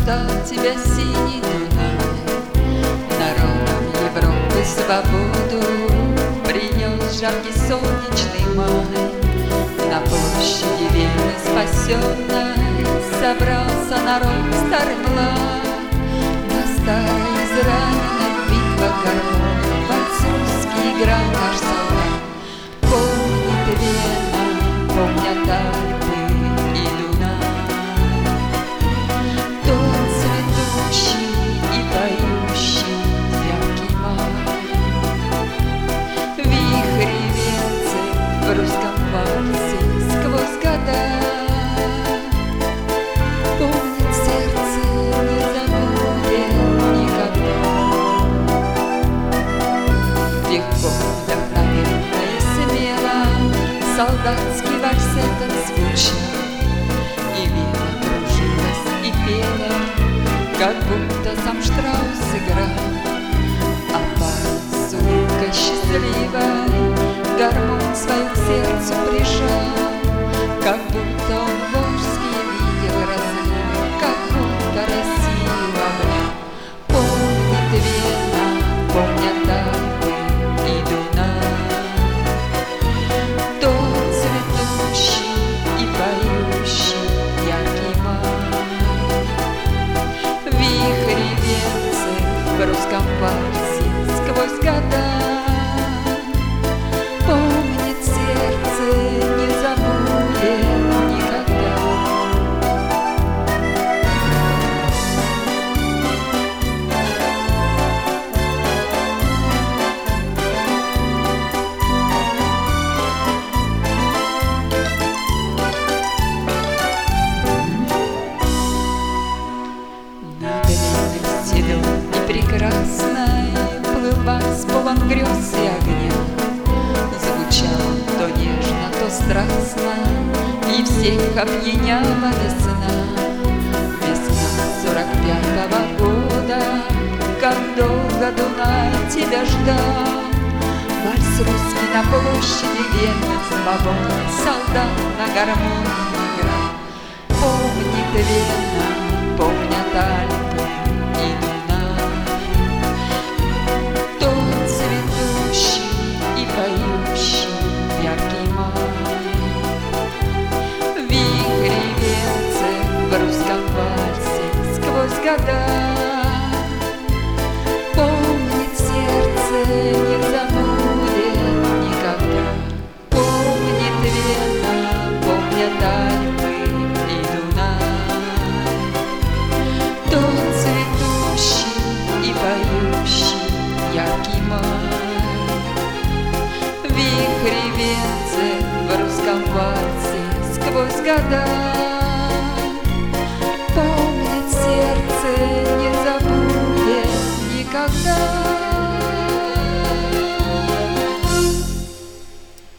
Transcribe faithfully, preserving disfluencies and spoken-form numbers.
ждал тебя синий Дунай, народом Европы свободу принес жаркий солнечный май. На площади Вены спасенной собрался народ старый млад. На старой израненной битва гармонь вальс русский играл наш солдат. Помнит Вена, помнят Альпы и Дунай, тот цветущий и поющий яркий май. Вихри венцы в русском вальсе сквозь года помнит сердце, не забудет никогда. Легко, вдохновенно и смело солдатский вальс этот звучал, и Вена кружилась и пела, как будто сам Штраус играл. А парень с улыбкой счастливой гармонь свою к сердцу прижал, как будто он волжские видел разлив, как будто Россию обнял. Помнит Вена, помнят Альпы и Дунай, тот цветущий и поющий яркий май. Вихри венцы в русском вальсе сквозь года помнит сердце, не забудет никогда. Над Веной зеленой прекрасной плыл вальс полон грез и огня. Звучал то нежно, то страстно, и всех опьяняла весна. Весна сорок пятого года, как долго Дунай тебя ждал. Вальс русский на площади Вены свободный солдат на гармонии играл. Помнит Вена, помнят Альпы и Дунай, тот цветущий и поющий яркий май. Вихри венцы в русском вальсе сквозь года помнит сердце, не забудет никогда. Помнит Вена, помнят Альпы и Дунай, тот цветущий и поющий яркий май. Вихри венцы в русском вальсе сквозь года